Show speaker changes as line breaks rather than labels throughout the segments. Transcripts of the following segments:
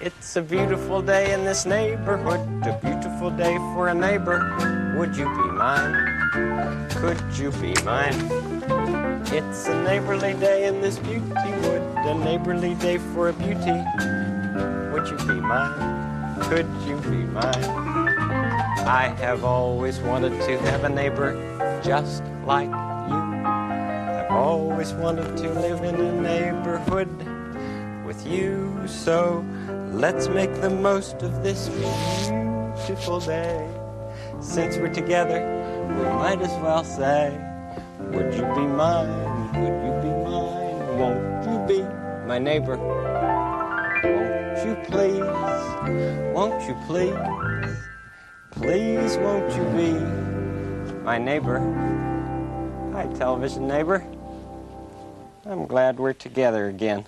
It's a beautiful day in this neighborhood, a beautiful day for a neighbor. Would you be mine? Could you be mine? It's a neighborly day in this beauty wood, a neighborly day for a beauty. Would you be mine? Could you be mine? I have always wanted to have a neighbor just like you. I've always wanted to live in a neighborhood with you. So let's make the most of this beautiful day. Since we're together, we might as well say, would you be mine? Would you be mine? Won't you be my neighbor? Won't you please? Won't you please? Please won't you be my neighbor? Hi, television neighbor. I'm glad we're together again.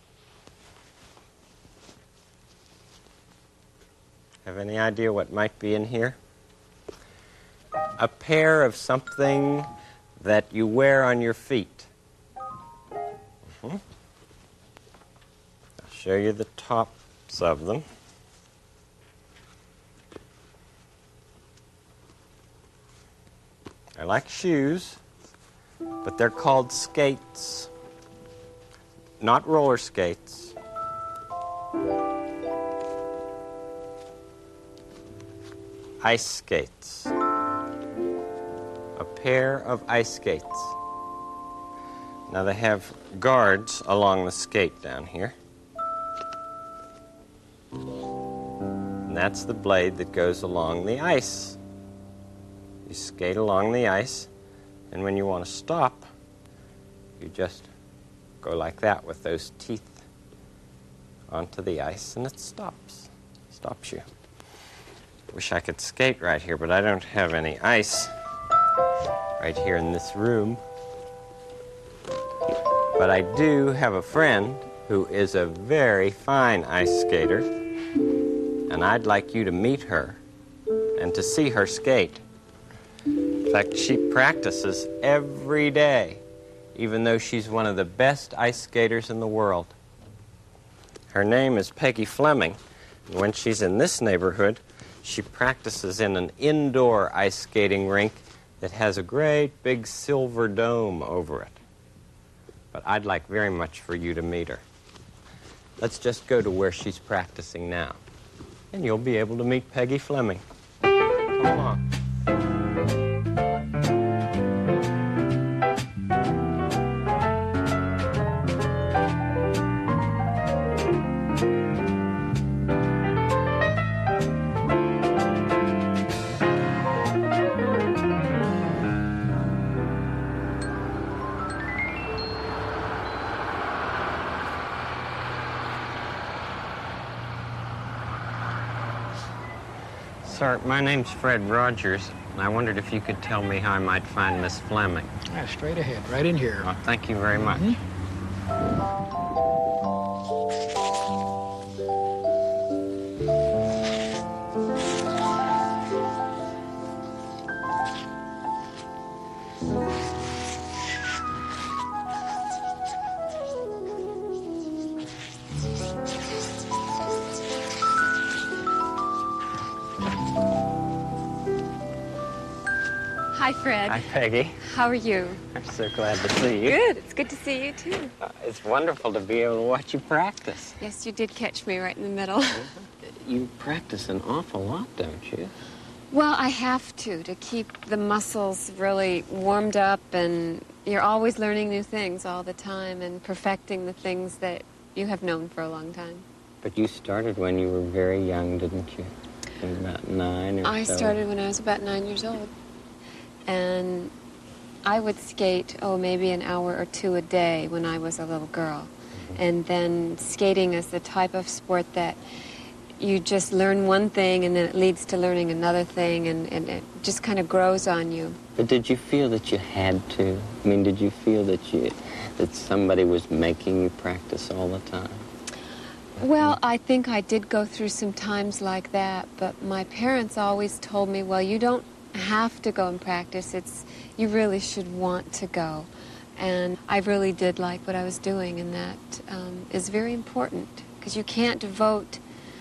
Have any idea what might be in here? A pair of something that you wear on your feet. I'll show you the tops of them. They're like shoes, but they're called skates, not roller skates. Ice skates. A pair of ice skates. Now they have guards along the skate down here. And that's the blade that goes along the ice. You skate along the ice, and when you want to stop, you just go like that with those teeth onto the ice, and it stops you. Wish I could skate right here, but I don't have any ice right here in this room. But I do have a friend who is a very fine ice skater, and I'd like you to meet her and to see her skate. In fact, she practices every day, even though she's one of the best ice skaters in the world. Her name is Peggy Fleming, and when she's in this neighborhood, she practices in an indoor ice skating rink that has a great big silver dome over it. But I'd like very much for you to meet her. Let's just go to where she's practicing now, and you'll be able to meet Peggy Fleming. Come along. Sir, my name's Fred Rogers, and I wondered if you could tell me how I might find Miss Fleming.
Yeah, straight ahead, right in here.
Well, thank you very much.
Hi, Fred.
Hi, Peggy.
How are you?
I'm so glad to see you.
Good. It's good to see you, too.
It's wonderful to be able to watch you practice.
Yes, you did catch me right in the middle.
You practice an awful lot, don't you?
Well, I have to keep the muscles really warmed up, and you're always learning new things all the time and perfecting the things that you have known for a long time.
But you started when you were very young, didn't you? About 9 or so.
I started when I was about 9 years old. And I would skate, maybe an hour or two a day when I was a little girl. And then skating is the type of sport that you just learn one thing and then it leads to learning another thing, and it just kind of grows on you.
But did you feel that you had to? I mean, did you feel that somebody was making you practice all the time?
Well, I think I did go through some times like that, but my parents always told me, well, you don't have to go and practice. You really should want to go. And I really did like what I was doing, and that is very important, because you can't devote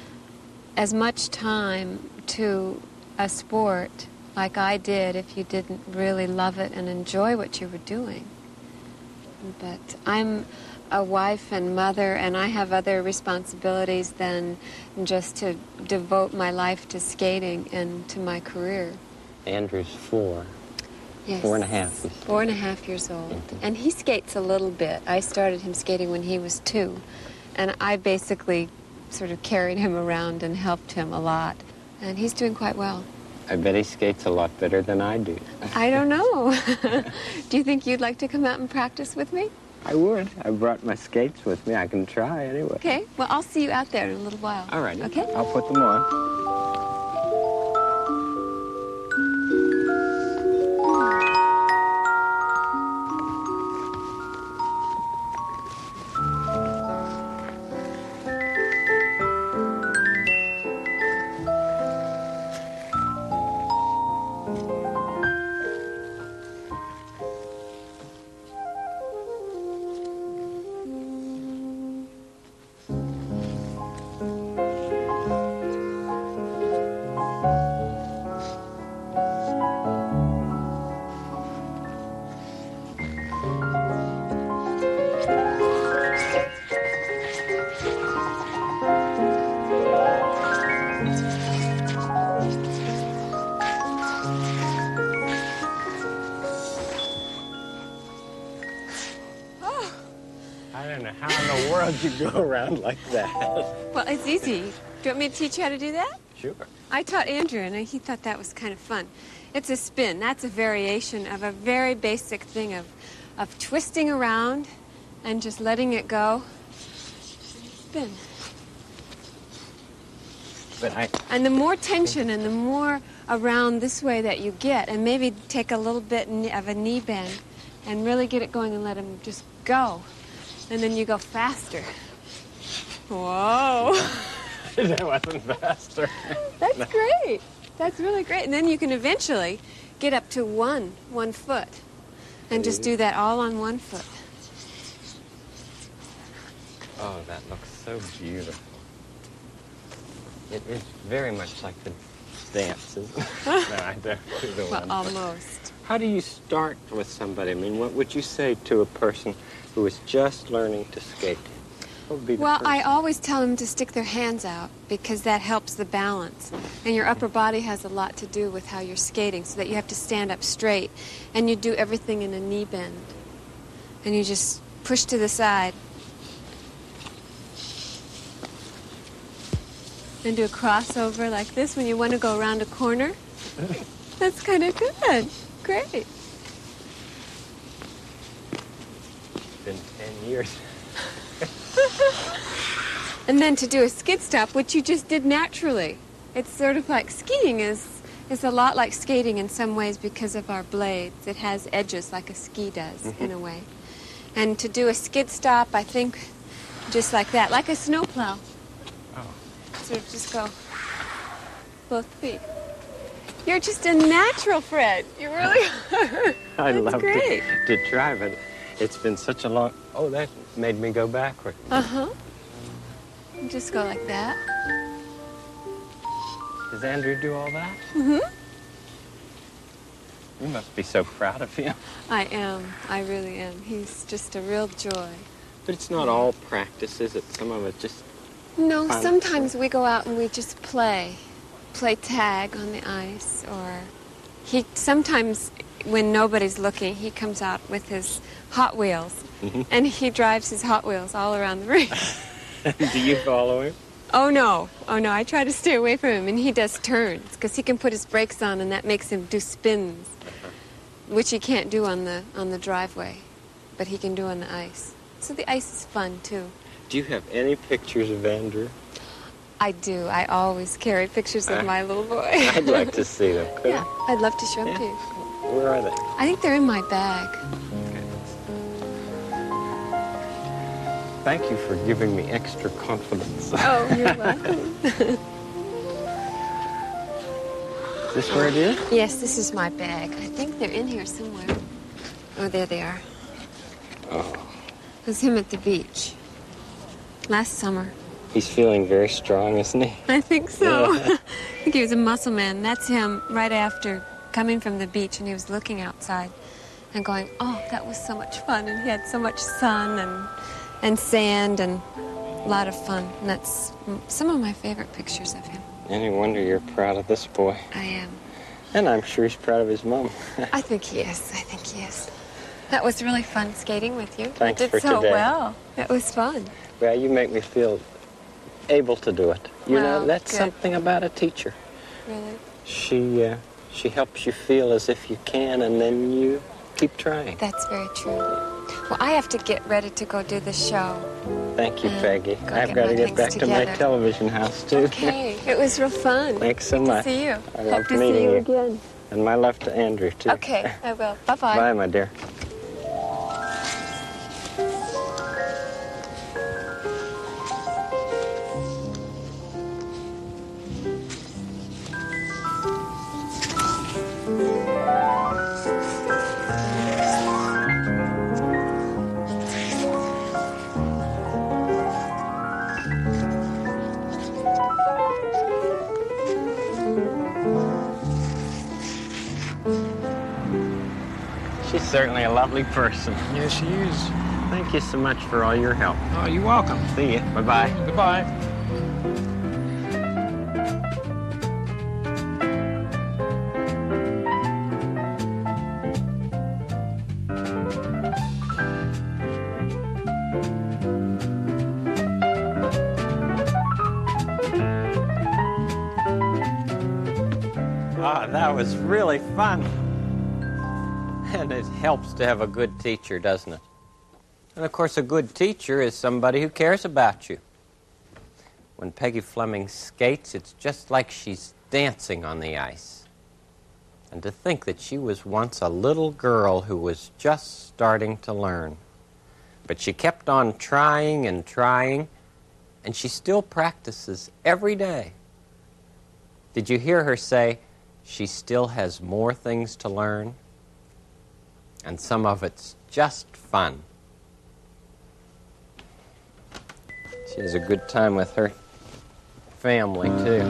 as much time to a sport like I did if you didn't really love it and enjoy what you were doing. But I'm a wife and mother, and I have other responsibilities than just to devote my life to skating and to my career.
Andrew's 4.
Yes.
4.5.
4.5 years old. And he skates a little bit. I started him skating when he was 2. And I basically sort of carried him around and helped him a lot. And he's doing quite well.
I bet he skates a lot better than I do.
I don't know. Do you think you'd like to come out and practice with me?
I would. I brought my skates with me. I can try anyway.
Okay. Well, I'll see you out there in a little while.
All right.
Okay?
I'll put them on. I don't know how in the world you go around like that.
Well, it's easy. Do you want me to teach you how to do that?
Sure.
I taught Andrew, and he thought that was kind of fun. It's a spin. That's a variation of a very basic thing of twisting around and just letting it go. Spin. And the more tension and the more around this way that you get, and maybe take a little bit of a knee bend and really get it going and let him just go. And then you go faster. Whoa.
That wasn't faster.
That's great. That's really great. And then you can eventually get up to one foot and just do that all on one foot.
Oh, that looks so beautiful. It is very much like the dance, isn't it? No, I don't do the
Well,
one.
almost.
How do you start with somebody? I mean, what would you say to a person who is just learning to skate? What would be the
Well,
first?
I always tell them to stick their hands out because that helps the balance. And your upper body has a lot to do with how you're skating, so that you have to stand up straight. And you do everything in a knee bend. And you just push to the side. And do a crossover like this when you want to go around a corner. That's kind of good. Great.
It's been 10 years.
And then to do a skid stop, which you just did naturally. It's sort of like skiing is a lot like skating in some ways because of our blades. It has edges like a ski does, in a way. And to do a skid stop, I think just like that, like a snowplow.
Oh.
Sort of just go both feet. You're just a natural, Fred. You really are.
I
That's
love
great.
to try, but it's been such a long... Oh, that made me go backward.
Uh-huh. Just go like that.
Does Andrew do all that?
Mm-hmm.
You must be so proud of him.
I am. I really am. He's just a real joy.
But it's not all practice, is it? Some of it just...
No,
Fun.
sometimes we go out and we just play tag on the ice, or sometimes when nobody's looking, he comes out with his Hot Wheels, and he drives his Hot Wheels all around the rink.
Do you follow him?
Oh no, I try to stay away from him, and he does turns, because he can put his brakes on, and that makes him do spins, which he can't do on the driveway, but he can do on the ice. So the ice is fun, too.
Do you have any pictures of Andrew?
I do. I always carry pictures of my little boy.
I'd like to see them. Could
Yeah, I'd love to show them to you.
Where are they?
I think they're in my bag.
Okay. Thank you for giving me extra confidence.
Oh, you're welcome.
Is this where it is?
Yes, this is my bag. I think they're in here somewhere. Oh, there they are.
Oh.
It was him at the beach. Last summer.
He's feeling very strong, isn't he?
I think so.
Yeah.
I think he was a muscle man. That's him right after coming from the beach, and he was looking outside and going, oh, that was so much fun. And he had so much sun and sand and a lot of fun. And that's some of my favorite pictures of him.
Any wonder you're proud of this boy.
I am.
And I'm sure he's proud of his mom.
I think he is. I think he is. That was really fun skating with you.
Thanks
you did
for
so
today.
well. It was fun.
Well, you make me feel able to do it. You
Well,
know, that's
good.
something about a teacher.
Really.
She helps you feel as if you can, and then you keep trying.
That's very true. Well, I have to get ready to go do the show.
Thank you, Peggy.
Go
I've
get
got
my
to get
things
back to my
together.
television house, too.
Okay. It was real fun.
Thanks so
Good
much.
to see you.
I
Hope
loved
to see
meeting
you
you.
again.
And my love to Andrew, too.
Okay, I will. Bye-bye.
Bye, my dear. She's certainly a lovely person.
Yes, she is.
Thank you so much for all your help.
Oh, you're welcome.
See you. Bye-bye.
Goodbye.
Ah, that was really fun. And it helps to have a good teacher, doesn't it? And of course, a good teacher is somebody who cares about you. When Peggy Fleming skates, it's just like she's dancing on the ice. And to think that she was once a little girl who was just starting to learn. But she kept on trying and trying, and she still practices every day. Did you hear her say she still has more things to learn? And some of it's just fun. She has a good time with her family, too.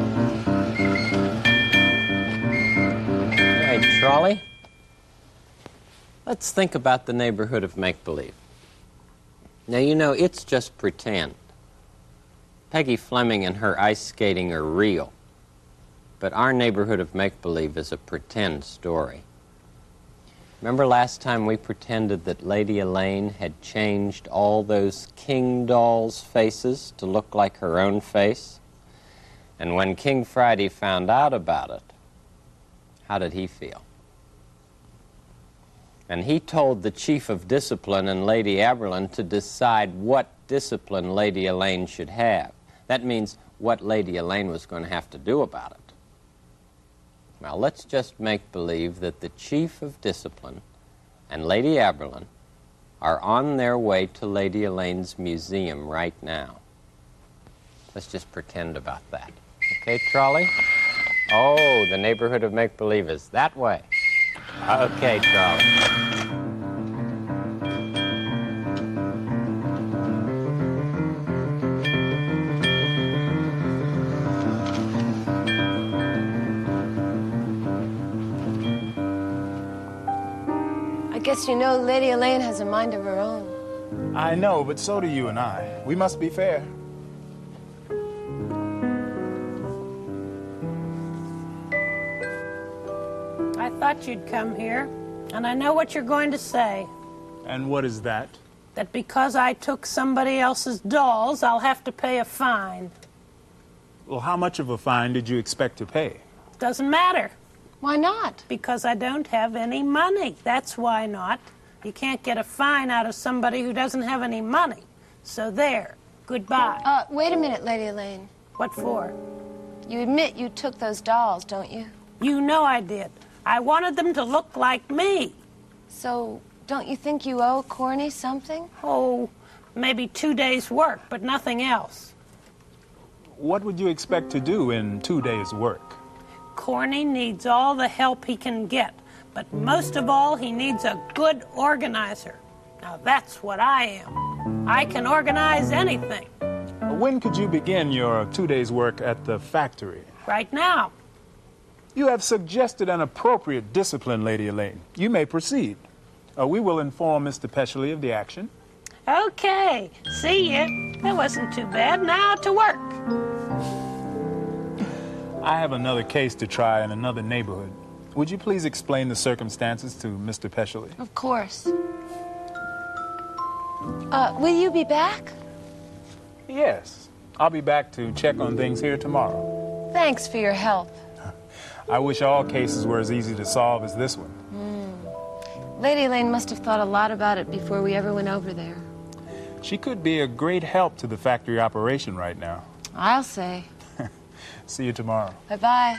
Hey, Trolley, let's think about the neighborhood of make-believe. Now, you know, it's just pretend. Peggy Fleming and her ice skating are real. But our neighborhood of make-believe is a pretend story. Remember last time we pretended that Lady Elaine had changed all those King dolls' faces to look like her own face? And when King Friday found out about it, how did he feel? And he told the chief of discipline and Lady Aberlin to decide what discipline Lady Elaine should have. That means what Lady Elaine was going to have to do about it. Now, let's just make believe that the Chief of Discipline and Lady Aberlin are on their way to Lady Elaine's museum right now. Let's just pretend about that. Okay, Trolley? Oh, the neighborhood of make-believe is that way. Okay, Trolley.
I guess you know Lady Elaine has a mind of her own.
I know, but so do you and I. We must be fair.
I thought you'd come here, and I know what you're going to say.
And what is that?
That because I took somebody else's dolls, I'll have to pay a fine.
Well, how much of a fine did you expect to pay?
Doesn't matter,
Why not?
because I don't have any money. That's why not. You can't get a fine out of somebody who doesn't have any money. So there, goodbye.
Wait a minute, Lady Elaine.
What for?
You admit you took those dolls, don't you?
You know I did. I wanted them to look like me.
So, don't you think you owe Corny something?
Oh, maybe 2 days' work, but nothing else.
What would you expect to do in 2 days' work?
Corny needs all the help he can get, but most of all, he needs a good organizer. Now, that's what I am. I can organize anything.
When could you begin your 2 days' work at the factory?
Right now.
You have suggested an appropriate discipline, Lady Elaine. You may proceed. We will inform Mr. Peshley of the action.
Okay, see ya. That wasn't too bad. Now to work.
I have another case to try in another neighborhood. Would you please explain the circumstances to Mr. Peshley?
Of course. Will you be back?
Yes. I'll be back to check on things here tomorrow.
Thanks for your help.
I wish all cases were as easy to solve as this one.
Lady Elaine must have thought a lot about it before we ever went over there.
She could be a great help to the factory operation right now.
I'll say.
See you tomorrow.
Bye-bye.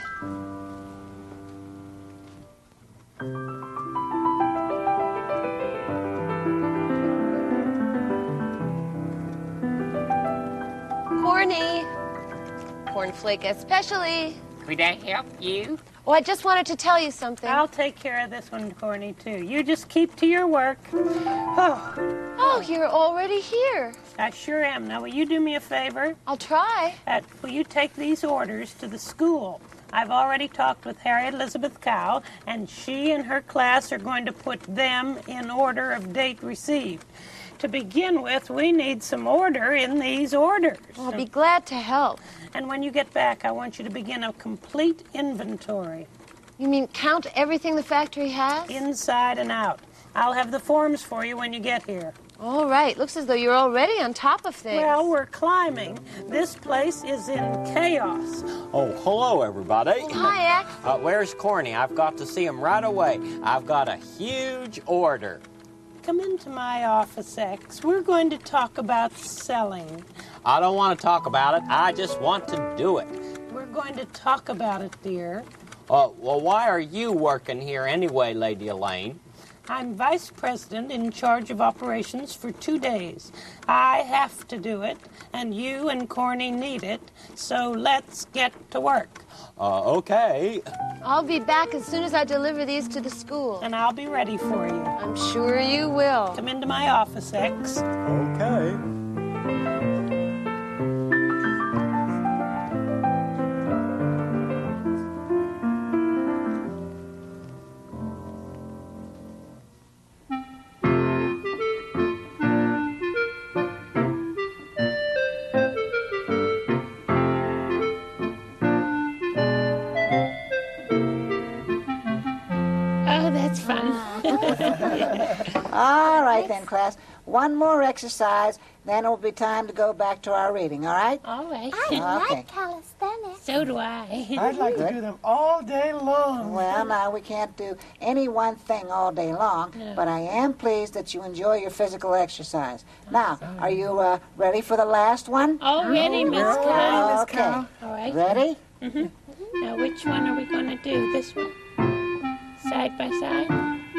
Corny. Cornflake especially.
Could I help you?
Oh, I just wanted to tell you something.
I'll take care of this one, Corny, too. You just keep to your work.
Oh, you're already here.
I sure am. Now, will you do me a favor?
I'll try.
Will you take these orders to the school? I've already talked with Harriet Elizabeth Cow, and she and her class are going to put them in order of date received. To begin with, we need some order in these orders.
I'll be glad to help.
And when you get back, I want you to begin a complete inventory.
You mean count everything the factory has?
Inside and out. I'll have the forms for you when you get here.
All right. Looks as though you're already on top of things.
Well, we're climbing. This place is in chaos.
Oh, hello, everybody.
Hi, X.
Where's Corny? I've got to see him right away. I've got a huge order.
Come into my office, X. We're going to talk about selling.
I don't want to talk about it. I just want to do it.
We're going to talk about it, dear.
Well, why are you working here anyway, Lady Elaine?
I'm vice president in charge of operations for 2 days. I have to do it, and you and Corny need it, so let's get to work.
Okay.
I'll be back as soon as I deliver these to the school.
And I'll be ready for you.
I'm sure you will.
Come into my office, X.
Okay.
All right then, class. One more exercise, then it'll be time to go back to our reading, all right?
All right.
I
Okay.
like calisthenics.
So do I.
I'd like to do them all day long.
Well, now, we can't do any one thing all day long, but I am pleased that you enjoy your physical exercise. Now, are you ready for the last one?
All ready, Miss Cow.
Okay.
All right.
Ready?
Now, which one are we going to do? This one? Side by side?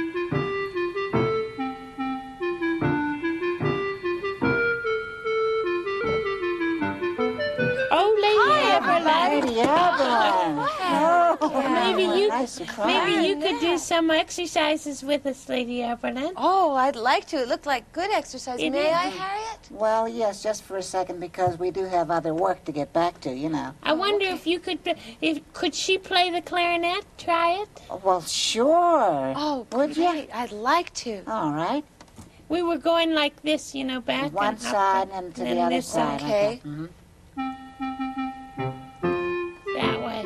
Lady Evelyn.
Maybe you could do some exercises with us, Lady Evelyn.
Oh, I'd like to. It looked like good exercise.
It
May
is.
I, Harriet?
Well, yes, just for a second, because we do have other work to get back to, you know.
I wonder if you could, could she play the clarinet? Try it?
Well, sure.
Oh,
Would you?
great. I'd like to.
All right.
We were going like this, you know, back
One
and up
side and to the
then
other
this
side.
Okay.
Mhm.
that way.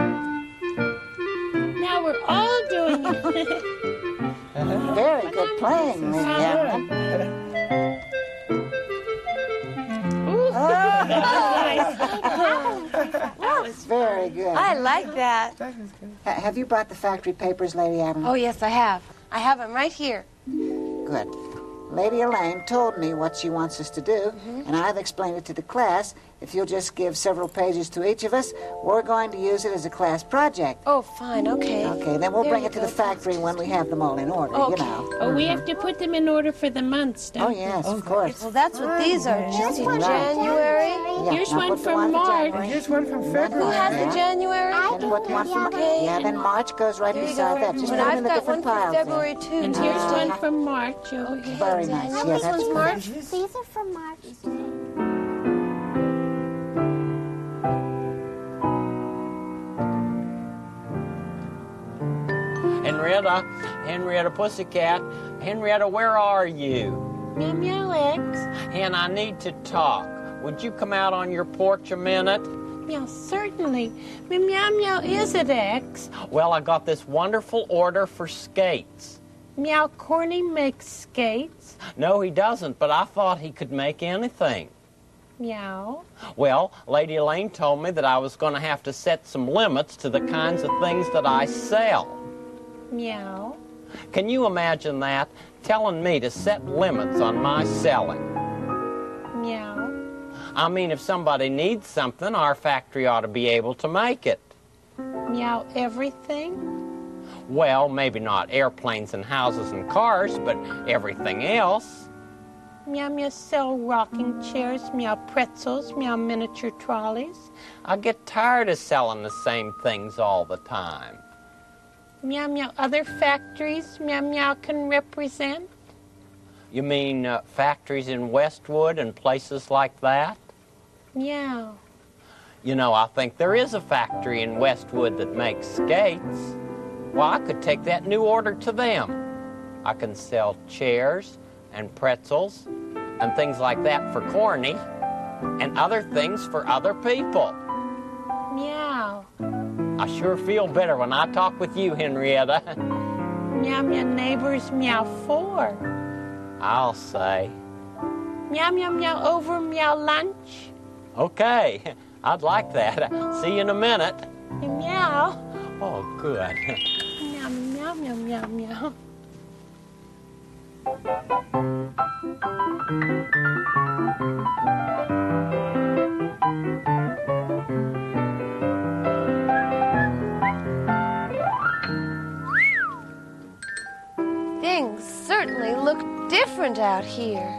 Now we're all doing it.
Very good playing, Lady Evelyn.
Ooh,
Oh, very good.
I like that.
Have you brought the factory papers, Lady Evelyn?
Oh, yes, I have. I have them right here.
Good. Lady Elaine told me what she wants us to do, and I've explained it to the class. If you'll just give several pages to each of us, we're going to use it as a class project.
Oh, fine. Okay.
Okay, then we'll
There
bring
you
it to the
go.
factory when we have them all in order, you
Okay.
know.
Oh, we have to put them in order for the months, don't
Oh,
we?
yes, of course.
Well, that's what these are. Just
Right.
January.
Yeah,
Here's
now
one
put the
from
one for
March.
January.
Here's one from
Who
February.
has the January?
And put one from
Okay.
Yeah, then March goes right
There you
beside
go.
that. Just
And
put them
I've
in the
got
different
one for
piles.
February, too.
And here's one from March over here.
Very nice.
Now
Yeah,
this
that's
one's
good.
March.
These are from March.
Henrietta. Henrietta Pussycat. Henrietta, where are you?
Meow meow, X.
Hen, I need to talk. Would you come out on your porch a minute?
Meow, certainly. Meow meow, is it, X?
Well, I got this wonderful order for skates.
Meow, Corny makes skates.
No, he doesn't, but I thought he could make anything.
Meow.
Well, Lady Elaine told me that I was going to have to set some limits to the kinds of things that I sell.
Meow.
Can you imagine that? Telling me to set limits on my selling.
Meow.
I mean, if somebody needs something, our factory ought to be able to make it.
Meow, everything?
Well, maybe not airplanes and houses and cars, but everything else.
Meow meow, sell rocking chairs. Meow, pretzels. Meow, miniature trolleys.
I get tired of selling the same things all the time.
Meow meow, other factories meow meow can represent?
You mean factories in Westwood and places like that?
Meow.
You know, I think there is a factory in Westwood that makes skates. Well, I could take that new order to them. I can sell chairs and pretzels and things like that for Corny and other things for other people.
Meow.
I sure feel better when I talk with you, Henrietta.
Meow meow, neighbors meow for.
I'll say.
Meow meow meow, over meow lunch.
Okay, I'd like that. See you in a minute.
Meow.
Oh, good.
Meow meow meow meow meow.
Things certainly look different out here.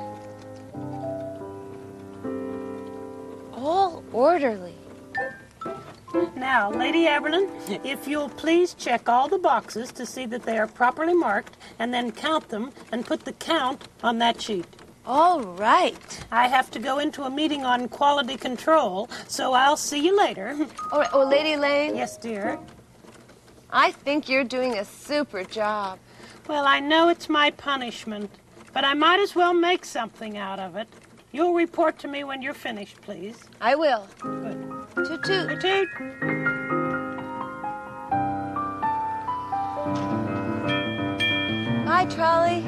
All orderly.
Now, Lady Aberlin, if you'll please check all the boxes to see that they are properly marked, and then count them and put the count on that sheet.
All right.
I have to go into a meeting on quality control, so I'll see you later.
All right. Oh, Lady Lane,
Yes, dear.
I think you're doing a super job.
Well, I know it's my punishment, but I might as well make something out of it. You'll report to me when you're finished, please.
I will.
Good.
Toot toot.
Toot toot.
Bye, trolley.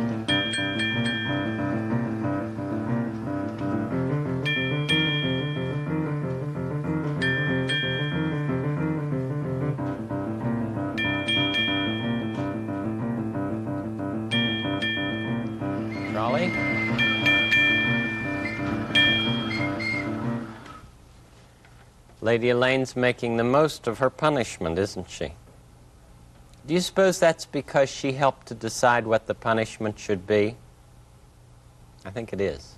Trolley? Lady Elaine's making the most of her punishment, isn't she? Do you suppose that's because she helped to decide what the punishment should be? I think it is.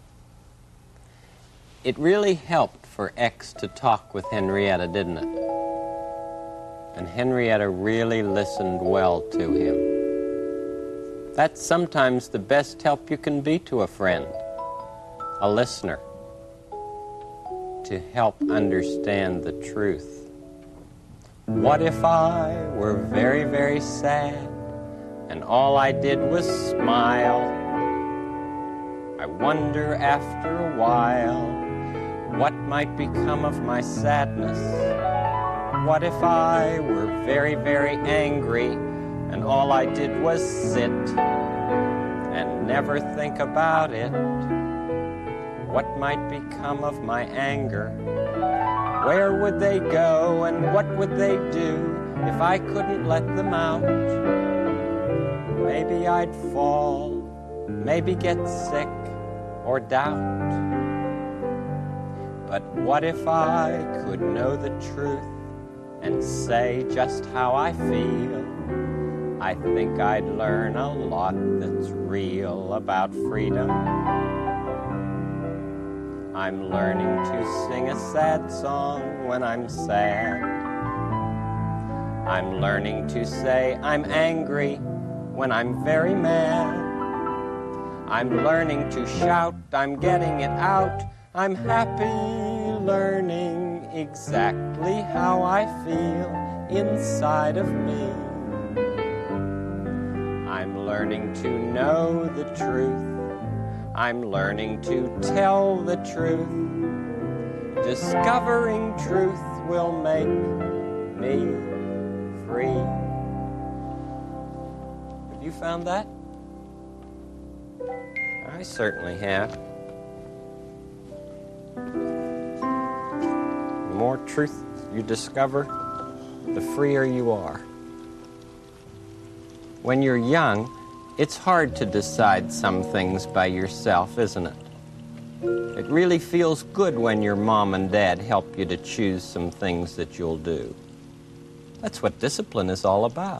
It really helped for X to talk with Henrietta, didn't it? And Henrietta really listened well to him. That's sometimes the best help you can be to a friend, a listener, to help understand the truth. What if I were very, very sad and all I did was smile? I wonder after a while what might become of my sadness. What if I were very, very angry and all I did was sit and never think about it? What might become of my anger? Where would they go and what would they do if I couldn't let them out? Maybe I'd fall, maybe get sick or doubt. But what if I could know the truth and say just how I feel? I think I'd learn a lot that's real about freedom. I'm learning to sing a sad song when I'm sad. I'm learning to say I'm angry when I'm very mad. I'm learning to shout, I'm getting it out. I'm happy learning exactly how I feel inside of me. I'm learning to know the truth. I'm learning to tell the truth. Discovering truth will make me free. Have you found that? I certainly have. The more truth you discover, the freer you are. When you're young, it's hard to decide some things by yourself, isn't it? It really feels good when your mom and dad help you to choose some things that you'll do. That's what discipline is all about.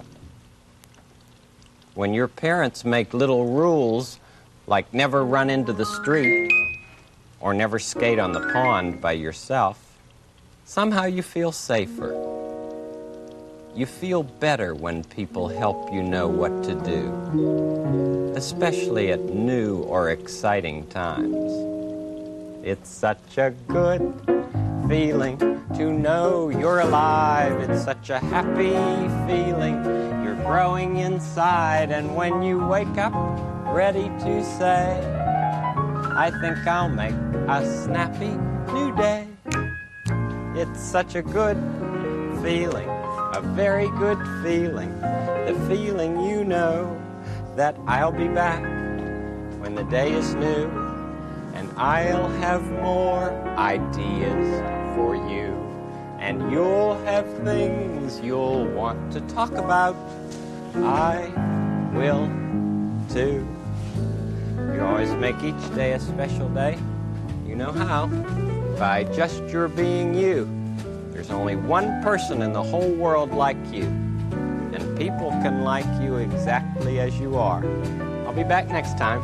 When your parents make little rules like never run into the street or never skate on the pond by yourself, somehow you feel safer. You feel better when people help you know what to do, especially at new or exciting times. It's such a good feeling to know you're alive. It's such a happy feeling. You're growing inside, and when you wake up ready to say, I think I'll make a snappy new day. It's such a good feeling, a very good feeling, the feeling you know that I'll be back when the day is new, and I'll have more ideas for you, and you'll have things you'll want to talk about. I will too. You always make each day a special day. You know how? By just your being you. There's only one person in the whole world like you, and people can like you exactly as you are. I'll be back next time.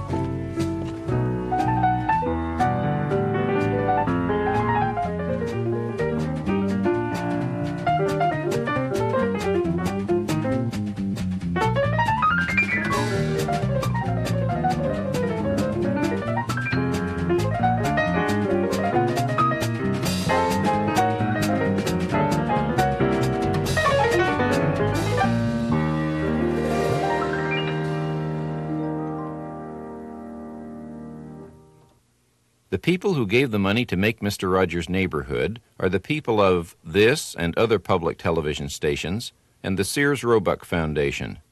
The people who gave the money to make Mr. Rogers' Neighborhood are the people of this and other public television stations and the Sears Roebuck Foundation.